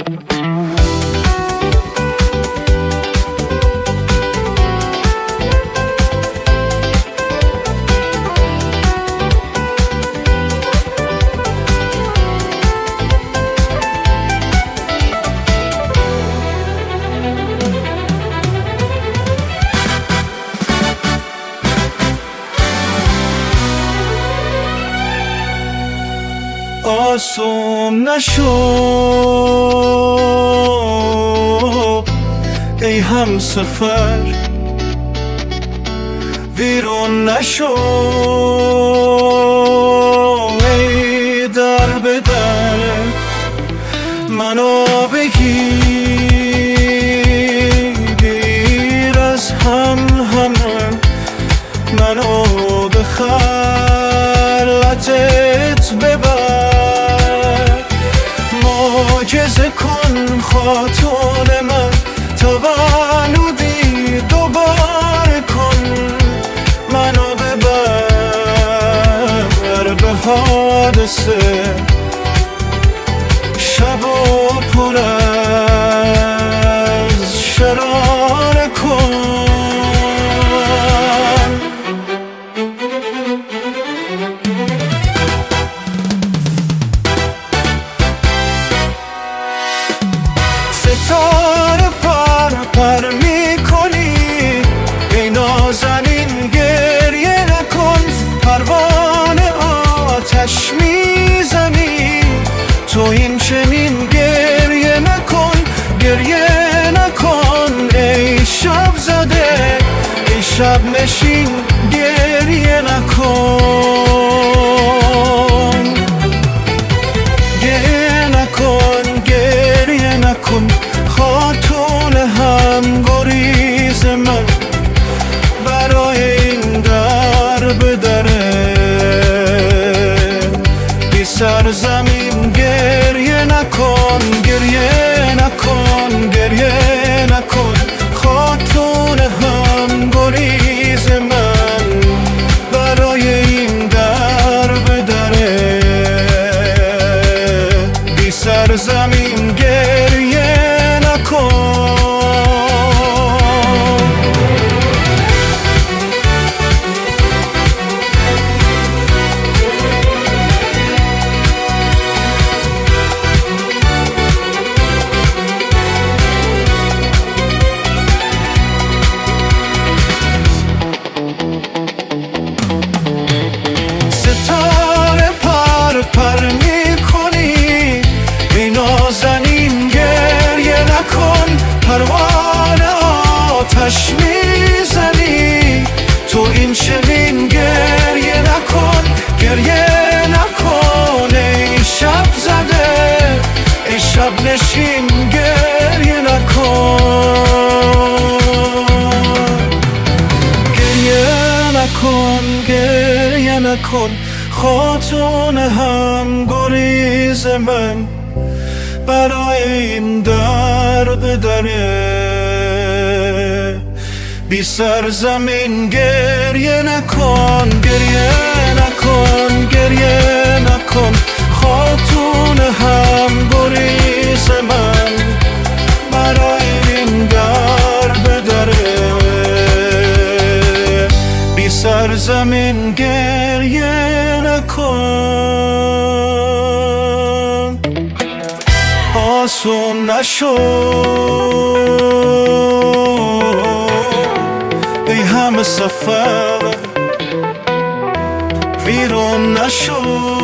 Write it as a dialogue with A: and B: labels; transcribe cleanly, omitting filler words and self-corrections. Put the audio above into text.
A: آسون نشو ای هم سفر، ویرون نشو ای در به در، منو بگیر از همه، منو به خلوتت ببر، معجزه کن خاتون من، تولدی دوباره کن، منو ببر به حادثه، شب و پر از شراره کن. ستاره پر میکنی ای نازنین، گریه نکن، پروانه آتش میزنی تو این چنین، گریه نکن، گریه نکن ای شب زده، ای شب نشین، گریه نکن، گریه نکن، گریه نکن، خاتون هم گریز من، برای این در به دره بی سرزمین، گریه نکن، گریه نکن، گریه نکن، خاتون هم گریز من، برای این در به دره بی سرزمین، گریه نکن. ستاره پر میکنی ای نازنین، گریه نکن، پروانه آتش میزنی تو این چنین، گریه نکن، گریه نکن ای شب زده، ای شب نشین، گریه نکن، گریه نکن، گریه نکن، خاتون هم گریز من، برای این در به دره بی سرزمین، گریه نکن، گریه نکن، گریه نکن، خاتون هم گریز من، برای این در به دره بی سرزمین، گریه نکن. آسون نشو ای همه سفر، ویرون نشو